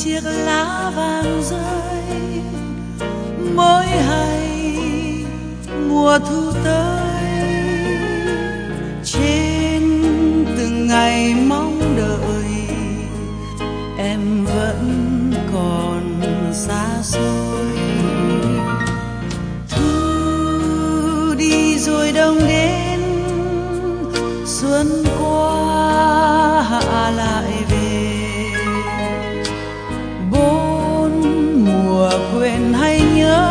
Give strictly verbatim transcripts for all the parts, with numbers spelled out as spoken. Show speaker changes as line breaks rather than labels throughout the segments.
chiếc lá vàng rơi mới hay mùa thu tới. Trên từng ngày mong đợi em vẫn còn xa xôi. Thu đi rồi đông đến, xuân qua hạ lại về. Bốn mùa quên hay nhớ,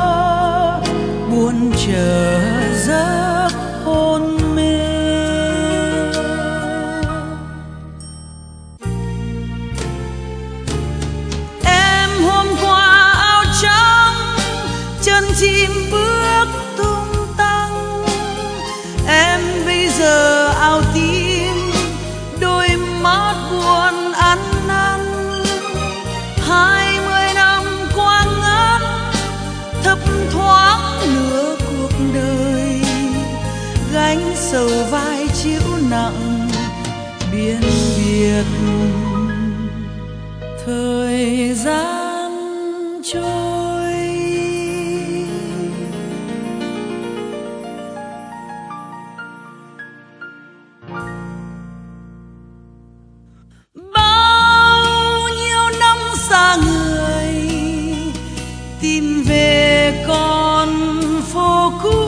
buồn chờ giấc hôn mê. Em hôm qua áo trắng, chân chim bước tung tăng. Em bây giờ áo tím, đôi mắt buồn ăn năn. Hai mươi năm qua ngát, thấp thoáng nửa cuộc đời. Gánh sầu vai chịu nặng biên biệt, thời gian trôi. Bao nhiêu năm xa người, tìm về con phố cũ.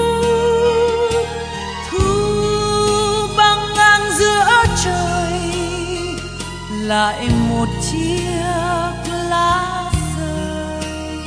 Thu băng ngang giữa trời, lại một chiếc lá rơi.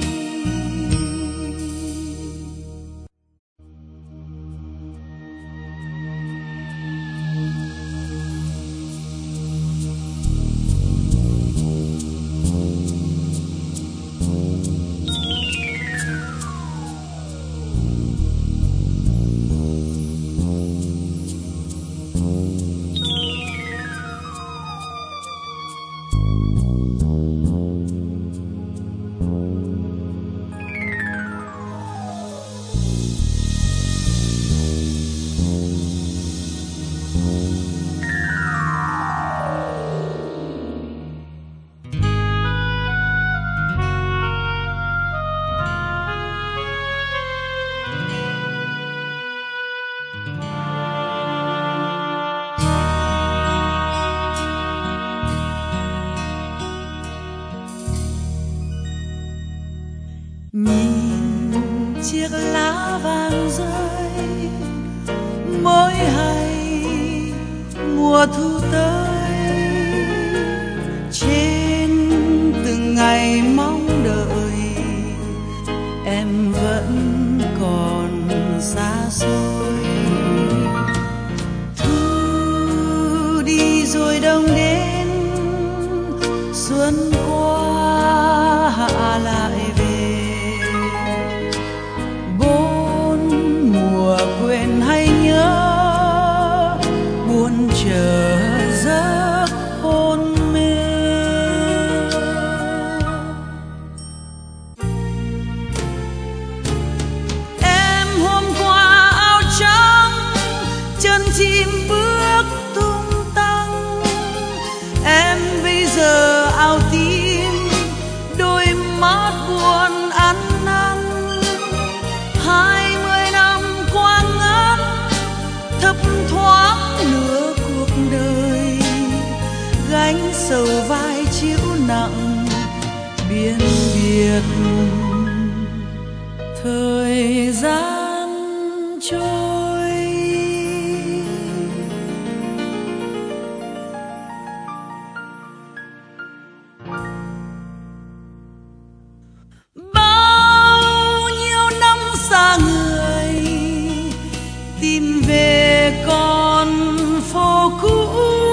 Nhìn chiếc lá vàng rơi mới hay mùa thu tới. Trên từng ngày mong đợi em vẫn còn xa xôi. Thu đi rồi đông đến, xuân qua hạ lại về. Quên hay nhớ, buồn chờ giấc hôn mê. Em hôm qua áo trắng, chân chim bước tung tăng. Em bây giờ áo tím, đôi mắt buồn ăn năn. Hai thấp thoáng nửa cuộc đời, gánh sầu vai chịu nặng biên biệt, thời gian trôi. Bao nhiêu năm xa người, tìm về con phố cũ.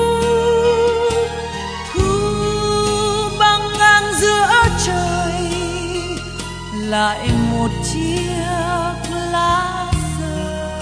Thu băng ngang giữa trời, lại một chiếc lá rơi.